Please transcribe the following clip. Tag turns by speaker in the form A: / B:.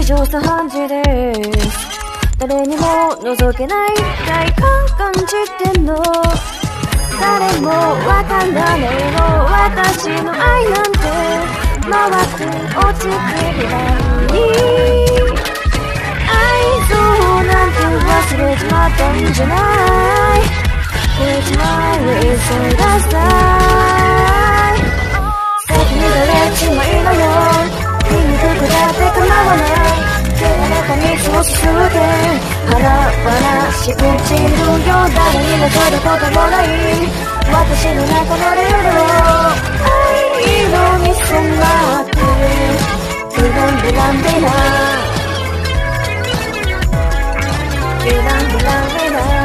A: 常茶飯事です。誰にも覗けない快感感じてんの。誰もわからないの私の愛なんて回って落ちてくらい。愛情なんて忘れちまったんじゃない。It's my way so that's right。 先に出れちまいなよ。醜くだって構わない。汚れた道を進むて華々しく散るよ。誰にも取ることもない私の中のルールを愛の見せまってビランビランビランビランビランビラン